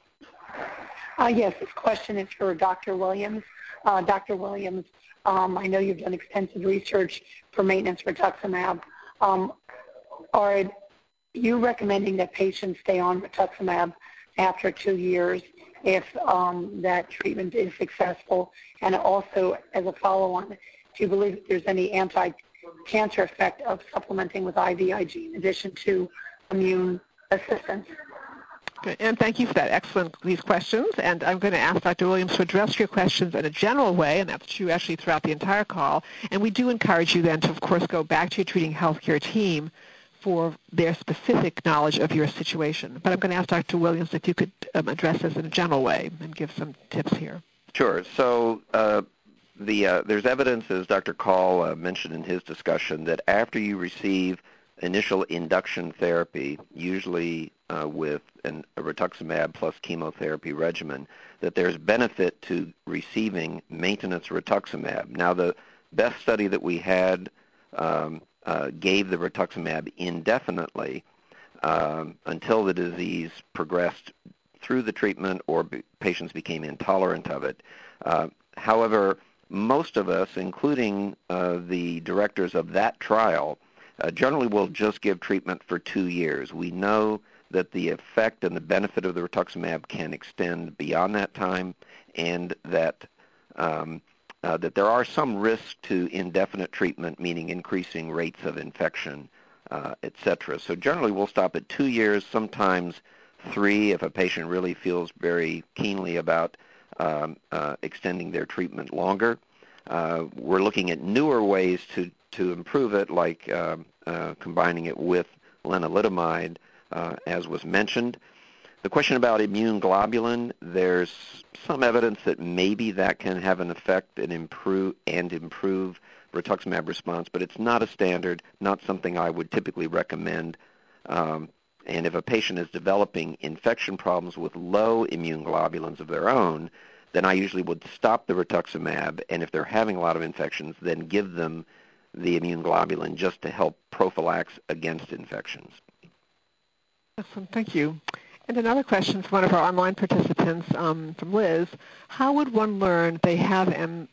Yes, this question is for Dr. Williams. Dr. Williams, I know you've done extensive research for maintenance rituximab. Are you recommending that patients stay on rituximab after 2 years if that treatment is successful? And also, as a follow-on, do you believe there's any anti-cancer effect of supplementing with IVIG in addition to immune assistance? Good. And thank you for that. These questions. And I'm going to ask Dr. Williams to address your questions in a general way, and that's true actually throughout the entire call. And we do encourage you then to, of course, go back to your treating healthcare team for their specific knowledge of your situation. But I'm going to ask Dr. Williams if you could address this in a general way and give some tips here. Sure. So there's evidence, as Dr. Call mentioned in his discussion, that after you receive initial induction therapy, usually with a rituximab plus chemotherapy regimen, that there's benefit to receiving maintenance rituximab. Now, the best study that we had gave the rituximab indefinitely until the disease progressed through the treatment or patients became intolerant of it. However, most of us, including the directors of that trial, generally will just give treatment for 2 years. We know that the effect and the benefit of the rituximab can extend beyond that time, and that that there are some risks to indefinite treatment, meaning increasing rates of infection, etc. So generally we'll stop at 2 years, sometimes 3 if a patient really feels very keenly about extending their treatment longer. We're looking at newer ways to improve it, like combining it with lenalidomide, as was mentioned. The question about immune globulin, there's some evidence that maybe that can have an effect and improve rituximab response, but it's not a standard, not something I would typically recommend. And if a patient is developing infection problems with low immune globulins of their own, then I usually would stop the rituximab, and if they're having a lot of infections, then give them the immune globulin just to help prophylax against infections. Excellent. Thank you. And another question from one of our online participants, from Liz. How would one learn they have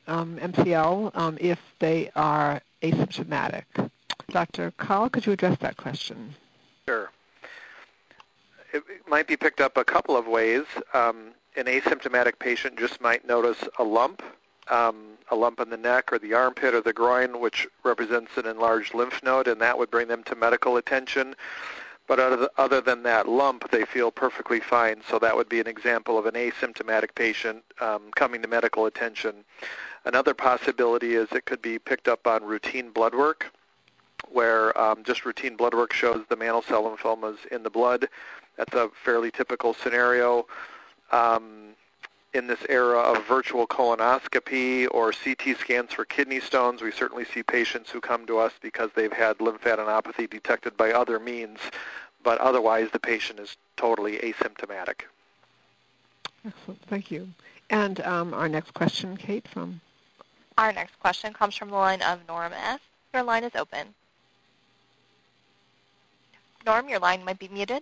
MCL if they are asymptomatic? Dr. Call, could you address that question? Sure. It might be picked up a couple of ways. An asymptomatic patient just might notice a lump in the neck or the armpit or the groin, which represents an enlarged lymph node, and that would bring them to medical attention. But other than that lump, they feel perfectly fine. So that would be an example of an asymptomatic patient coming to medical attention. Another possibility is it could be picked up on routine blood work, where just routine blood work shows the mantle cell lymphomas in the blood. That's a fairly typical scenario. In this era of virtual colonoscopy or CT scans for kidney stones, we certainly see patients who come to us because they've had lymphadenopathy detected by other means, but otherwise the patient is totally asymptomatic. Excellent. Thank you. And our next question, Kate, from? Our next question comes from the line of Norm S. Your line is open. Norm, your line might be muted.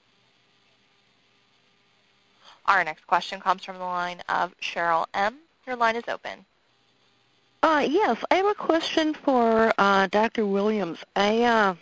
Our next question comes from the line of Cheryl M. Your line is open. Yes, I have a question for Dr. Williams. I'm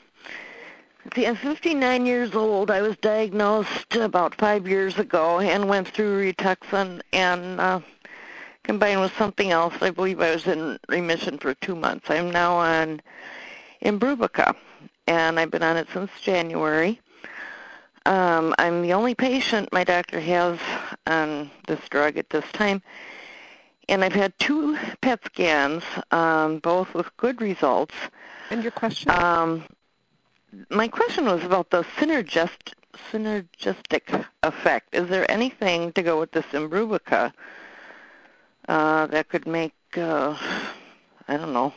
59 years old. I was diagnosed about 5 years ago and went through Rituxan and combined with something else. I believe I was in remission for 2 months. I'm now on Imbruvica, and I've been on it since January. I'm the only patient my doctor has on this drug at this time, and I've had 2 PET scans, both with good results. And your question? My question was about the synergistic effect. Is there anything to go with this Imbruvica that could make, I don't know,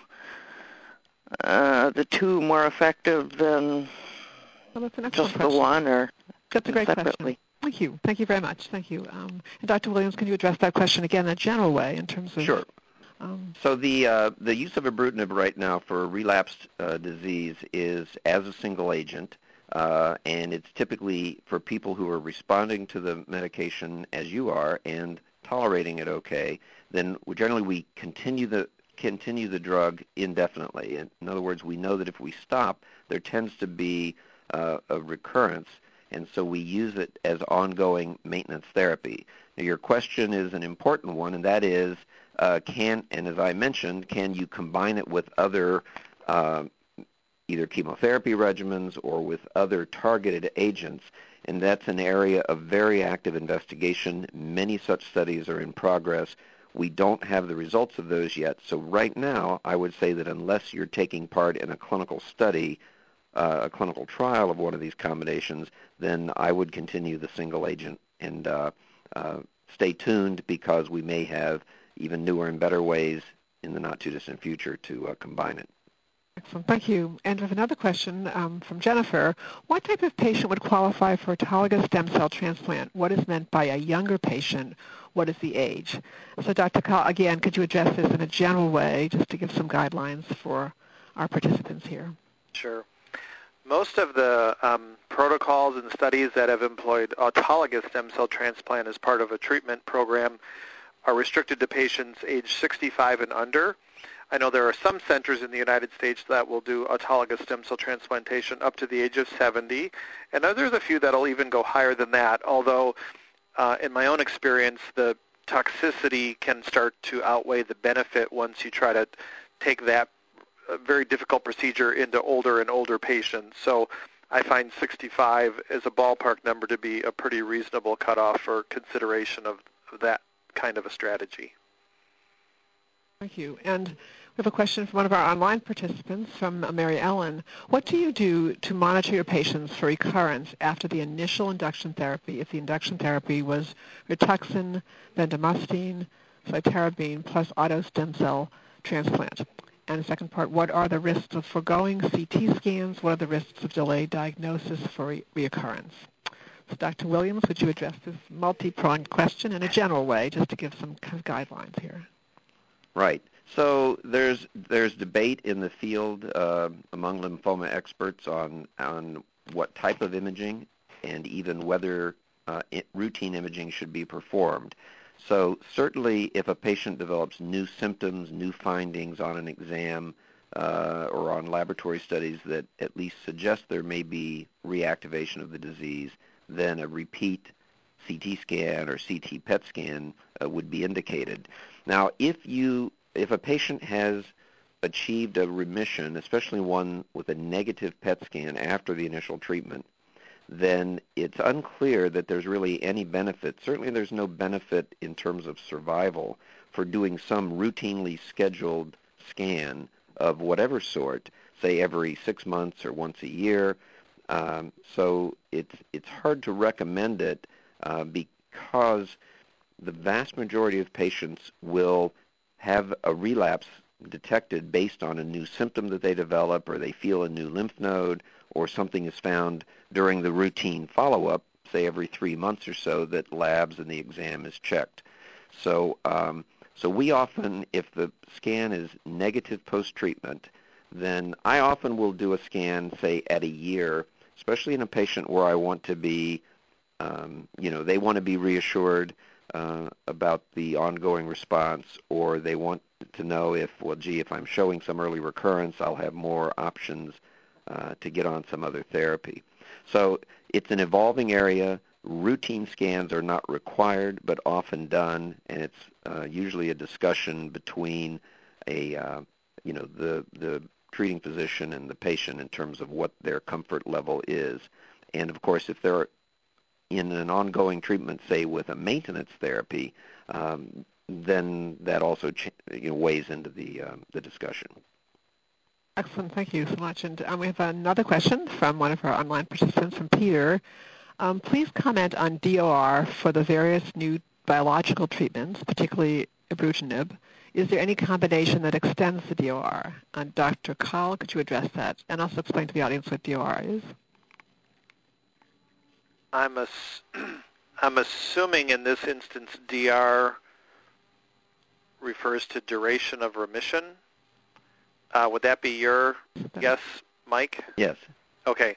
the 2 more effective than just the one, or that's a great separately? Question. Thank you. Thank you very much. Thank you. And Dr. Williams, can you address that question again in a general way in terms of? Sure. So the use of ibrutinib right now for relapsed disease is as a single agent, and it's typically for people who are responding to the medication as you are and tolerating it okay. Then generally we continue the drug indefinitely. In other words, we know that if we stop, there tends to be a recurrence, and so we use it as ongoing maintenance therapy. Now, your question is an important one, and that is, and as I mentioned, can you combine it with other either chemotherapy regimens or with other targeted agents? And that's an area of very active investigation. Many such studies are in progress. We don't have the results of those yet. So right now, I would say that unless you're taking part in a clinical study, a clinical trial of one of these combinations, then I would continue the single agent and stay tuned, because we may have even newer and better ways in the not-too-distant future to combine it. Excellent. Thank you. And we have another question from Jennifer. What type of patient would qualify for autologous stem cell transplant? What is meant by a younger patient? What is the age? So Dr. Kahl, again, could you address this in a general way, just to give some guidelines for our participants here? Sure. Most of the protocols and studies that have employed autologous stem cell transplant as part of a treatment program are restricted to patients age 65 and under. I know there are some centers in the United States that will do autologous stem cell transplantation up to the age of 70, and there's a few that will even go higher than that, although in my own experience, the toxicity can start to outweigh the benefit once you try to take that very difficult procedure into older and older patients. So I find 65 as a ballpark number to be a pretty reasonable cutoff for consideration of that kind of a strategy. Thank you. And we have a question from one of our online participants, from Mary Ellen. What do you do to monitor your patients for recurrence after the initial induction therapy, if the induction therapy was Rituxan, bendamustine, cytarabine, plus auto stem cell transplant? And the second part, what are the risks of foregoing CT scans? What are the risks of delayed diagnosis for reoccurrence? So Dr. Williams, would you address this multi-pronged question in a general way, just to give some kind of guidelines here? Right. So there's debate in the field among lymphoma experts on what type of imaging and even whether routine imaging should be performed. So certainly if a patient develops new symptoms, new findings on an exam or on laboratory studies that at least suggest there may be reactivation of the disease, then a repeat CT scan or CT PET scan would be indicated. Now, if a patient has achieved a remission, especially one with a negative PET scan after the initial treatment, then it's unclear that there's really any benefit. Certainly there's no benefit in terms of survival for doing some routinely scheduled scan of whatever sort, say every 6 months or once a year. So it's hard to recommend it because the vast majority of patients will have a relapse detected based on a new symptom that they develop, or they feel a new lymph node, or something is found during the routine follow-up, say every 3 months or so, that labs and the exam is checked. So we often, if the scan is negative post-treatment, then I often will do a scan, say, at a year, especially in a patient where I want to be, they want to be reassured about the ongoing response, or they want to know if I'm showing some early recurrence, I'll have more options to get on some other therapy. So it's an evolving area. Routine scans are not required, but often done, and it's usually a discussion between the treating physician and the patient in terms of what their comfort level is. And of course, if they're in an ongoing treatment, say with a maintenance therapy, then that also weighs into the discussion. Excellent. Thank you so much. And we have another question from one of our online participants, from Peter. Please comment on DOR for the various new biological treatments, particularly ibrutinib. Is there any combination that extends the DOR? Dr. Kahl, could you address that and also explain to the audience what DOR is? I'm assuming in this instance DR refers to duration of remission. Would that be your guess, Mike? Yes. Okay.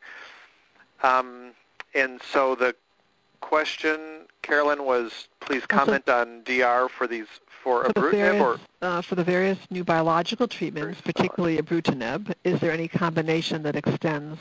And so the question, Carolyn, was please comment on DR for ibrutinib? For the various new biological treatments, particularly ibrutinib, is there any combination that extends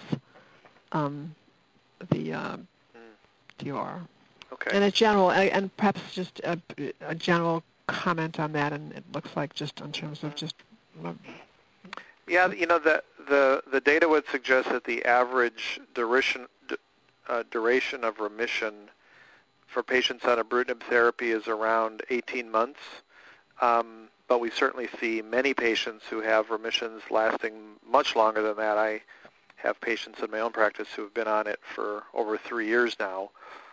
the DOR? Okay. And a general, and perhaps just a general comment on that, and it looks like just in terms of just... Yeah, the data would suggest that the average duration of remission for patients on ibrutinib therapy is around 18 months, but we certainly see many patients who have remissions lasting much longer than that. I have patients in my own practice who have been on it for over 3 years now.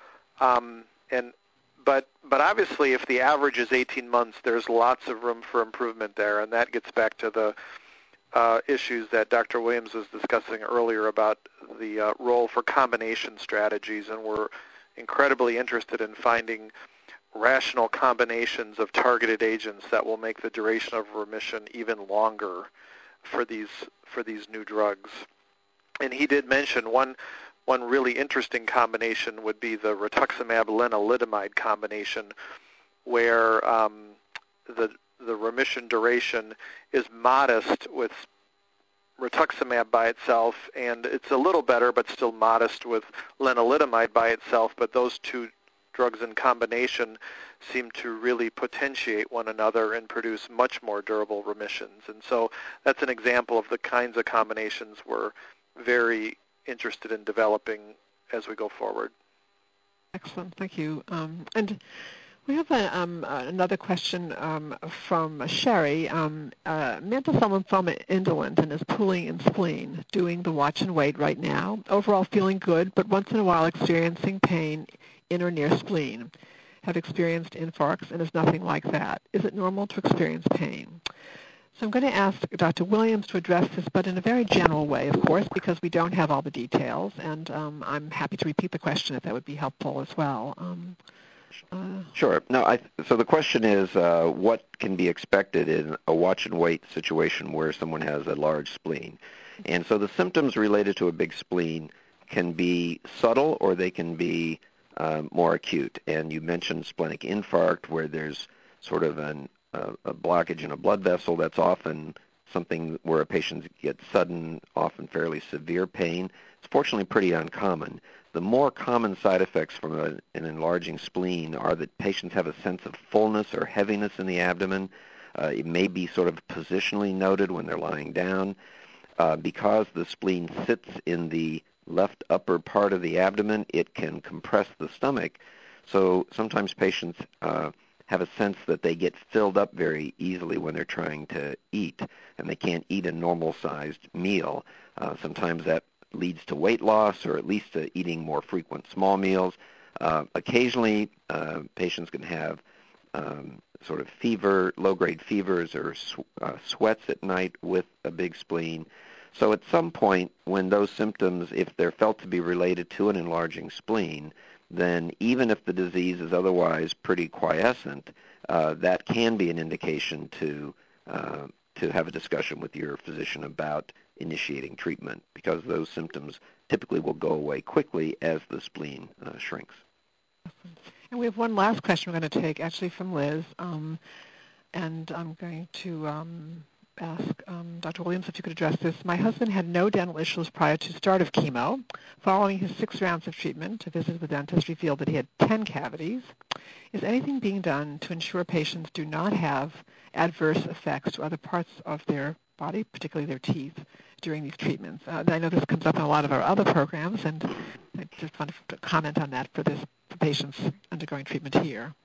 But obviously, if the average is 18 months, there's lots of room for improvement there, and that gets back to the issues that Dr. Williams was discussing earlier about the role for combination strategies, and we're incredibly interested in finding rational combinations of targeted agents that will make the duration of remission even longer for these new drugs. And he did mention one really interesting combination would be the rituximab lenalidomide combination, where the remission duration is modest with rituximab by itself, and it's a little better but still modest with lenalidomide by itself, but those two drugs in combination seem to really potentiate one another and produce much more durable remissions. And so that's an example of the kinds of combinations we're very interested in developing as we go forward. Excellent. Thank you. And we have another question from Sherry. Mantle cell lymphoma indolent and is pooling in spleen, doing the watch and wait right now. Overall feeling good, but once in a while experiencing pain in or near spleen. Have experienced infarcts and is nothing like that. Is it normal to experience pain? So I'm going to ask Dr. Williams to address this, but in a very general way, of course, because we don't have all the details, and I'm happy to repeat the question if that would be helpful as well. Sure. No, so the question is, what can be expected in a watch and wait situation where someone has a large spleen? And so the symptoms related to a big spleen can be subtle or they can be more acute. And you mentioned splenic infarct, where there's sort of a blockage in a blood vessel. That's often something where a patient gets sudden, often fairly severe pain. It's fortunately pretty uncommon. The more common side effects from an enlarging spleen are that patients have a sense of fullness or heaviness in the abdomen. It may be sort of positionally noted when they're lying down. Because the spleen sits in the left upper part of the abdomen, it can compress the stomach. So sometimes patients have a sense that they get filled up very easily when they're trying to eat, and they can't eat a normal-sized meal. Sometimes that leads to weight loss, or at least to eating more frequent small meals. Occasionally, patients can have sort of fever, low-grade fevers, or sweats at night with a big spleen. So at some point, when those symptoms, if they're felt to be related to an enlarging spleen, then even if the disease is otherwise pretty quiescent, that can be an indication to have a discussion with your physician about initiating treatment, because those symptoms typically will go away quickly as the spleen shrinks. And we have one last question we're going to take, actually from Liz, and I'm going to ask Dr. Williams if you could address this. My husband had no dental issues prior to start of chemo. Following his 6 rounds of treatment, a visit to the dentist revealed that he had 10 cavities. Is anything being done to ensure patients do not have adverse effects to other parts of their body, particularly their teeth, during these treatments? I know this comes up in a lot of our other programs, and I just wanted to comment on that for patients undergoing treatment here.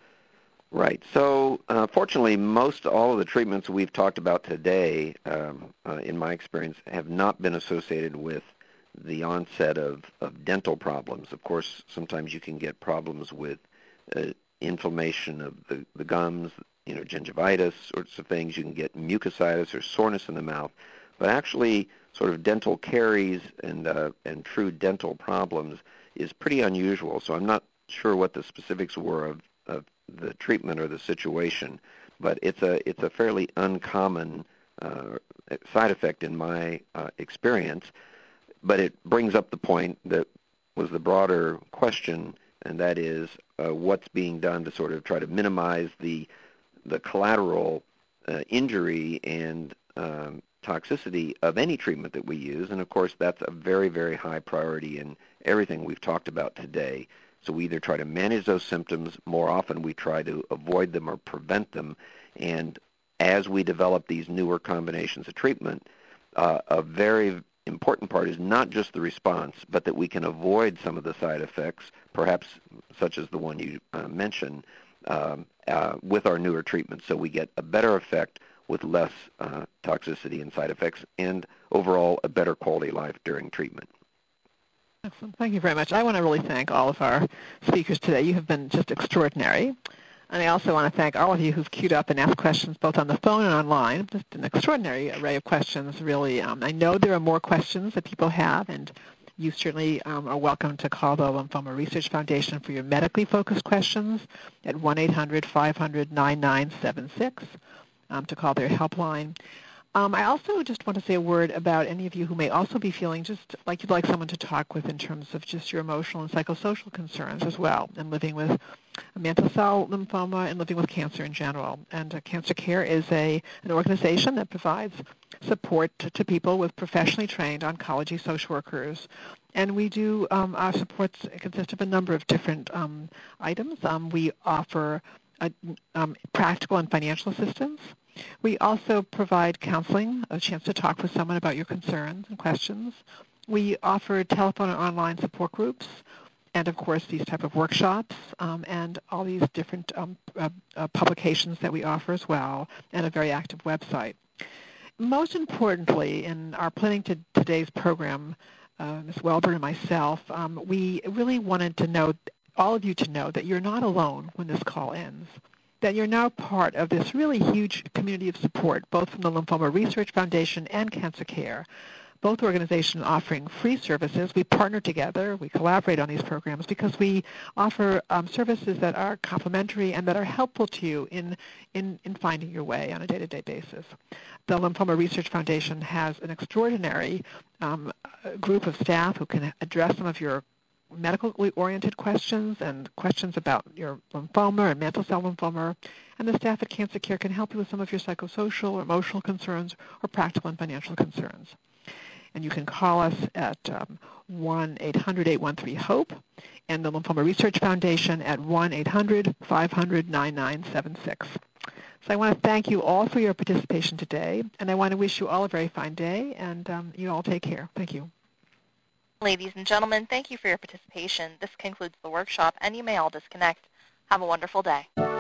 Right. So fortunately, most all of the treatments we've talked about today, in my experience, have not been associated with the onset of dental problems. Of course, sometimes you can get problems with inflammation of the gums, gingivitis, sorts of things. You can get mucositis or soreness in the mouth. But actually, sort of dental caries and true dental problems is pretty unusual. So I'm not sure what the specifics were of the treatment or the situation, but it's a fairly uncommon side effect in my experience. But it brings up the point that was the broader question, and that is what's being done to sort of try to minimize the collateral injury and toxicity of any treatment that we use. And of course, that's a very, very high priority in everything we've talked about today. So we either try to manage those symptoms. More often we try to avoid them or prevent them. And as we develop these newer combinations of treatment, a very important part is not just the response, but that we can avoid some of the side effects, perhaps such as the one you mentioned, with our newer treatments. So we get a better effect with less toxicity and side effects, and overall a better quality of life during treatment. Excellent. Thank you very much. I want to really thank all of our speakers today. You have been just extraordinary. And I also want to thank all of you who've queued up and asked questions both on the phone and online. Just an extraordinary array of questions, really. I know there are more questions that people have, and you certainly are welcome to call the Lymphoma Research Foundation for your medically focused questions at 1-800-500-9976 to call their helpline. I also just want to say a word about any of you who may also be feeling just like you'd like someone to talk with in terms of just your emotional and psychosocial concerns as well, and living with mantle cell lymphoma and living with cancer in general. And Cancer Care is an organization that provides support to people with professionally trained oncology social workers. And we do, our supports consist of a number of different items. We offer practical and financial assistance. We also provide counseling, a chance to talk with someone about your concerns and questions. We offer telephone and online support groups, and of course these type of workshops, and all these different publications that we offer as well, and a very active website. Most importantly, in our planning today's program, Ms. Welber and myself, we really wanted to know, all of you to know, that you're not alone when this call ends, that you're now part of this really huge community of support, both from the Lymphoma Research Foundation and Cancer Care, both organizations offering free services. We partner together, we collaborate on these programs because we offer services that are complementary and that are helpful to you in finding your way on a day-to-day basis. The Lymphoma Research Foundation has an extraordinary group of staff who can address some of your medically oriented questions and questions about your lymphoma and mantle cell lymphoma, and the staff at Cancer Care can help you with some of your psychosocial or emotional concerns or practical and financial concerns. And you can call us at 1-800-813-HOPE and the Lymphoma Research Foundation at 1-800-500-9976. So I want to thank you all for your participation today, and I want to wish you all a very fine day, and you all take care. Thank you. Ladies and gentlemen, thank you for your participation. This concludes the workshop, and you may all disconnect. Have a wonderful day.